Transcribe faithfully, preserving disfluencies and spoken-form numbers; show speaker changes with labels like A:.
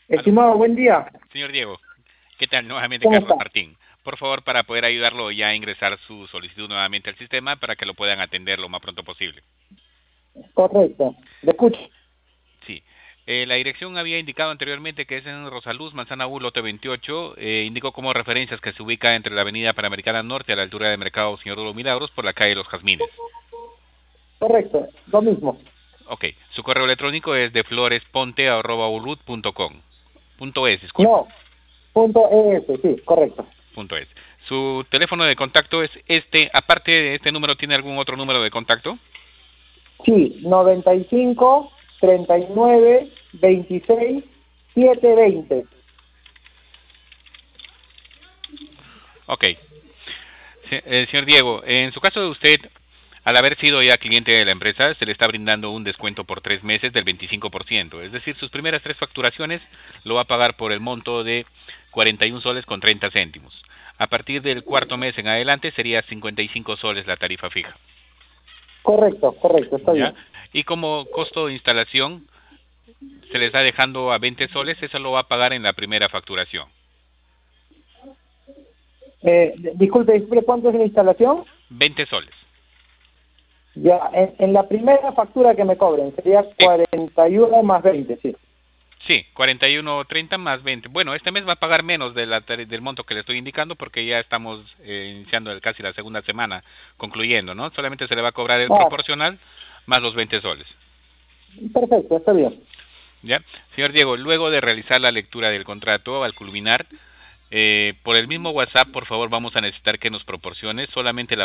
A: Estimado, buen día.
B: Señor Diego, ¿qué tal? Nuevamente
A: ¿Cómo
B: Carlos
A: está?
B: Martín. Por favor, para poder ayudarlo ya a ingresar su solicitud nuevamente al sistema para que lo puedan atender lo más pronto posible.
A: Correcto. Le escucho.
B: Sí. Eh, la dirección había indicado anteriormente que es en Rosaluz, Manzana U, lote veintiocho. Eh, indicó como referencias que se ubica entre la avenida Panamericana Norte a la altura del mercado Señor de los Milagros por la calle Los Jazmines.
A: Correcto, lo mismo.
B: Ok. Su correo electrónico es de floresponte arroba urut punto com. Punto es, disculpe.
A: No, punto es, sí, correcto.
B: Punto es. Su teléfono de contacto es este. Aparte de este número, ¿tiene algún otro número de contacto?
A: Sí, noventa y cinco, treinta y nueve, veintiséis, setecientos veinte.
B: Ok. Se- eh, señor Diego, en su caso de usted, al haber sido ya cliente de la empresa, se le está brindando un descuento por tres meses del veinticinco por ciento. Es decir, sus primeras tres facturaciones lo va a pagar por el monto de cuarenta y un soles con treinta céntimos. A partir del cuarto mes en adelante sería cincuenta y cinco soles la tarifa fija.
A: Correcto, correcto, está
B: ¿Ya?
A: bien.
B: Y como costo de instalación se le está dejando a veinte soles, eso lo va a pagar en la primera facturación.
A: Eh, d- disculpe, disculpe, ¿cuánto es la instalación?
B: veinte soles.
A: Ya, en, en la primera factura que me cobren sería
B: Sí,
A: cuarenta y uno más veinte, sí.
B: sí, cuarenta y uno treinta más veinte. Bueno, este mes va a pagar menos de la, del monto que le estoy indicando porque ya estamos eh, iniciando el- casi la segunda semana, concluyendo, ¿no? Solamente se le va a cobrar el
A: Ah,
B: proporcional más los veinte soles.
A: perfecto, está bien.
B: ¿Ya? Señor Diego, luego de realizar la lectura del contrato, al culminar, eh, por el mismo WhatsApp, por favor, vamos a necesitar que nos proporcione solamente la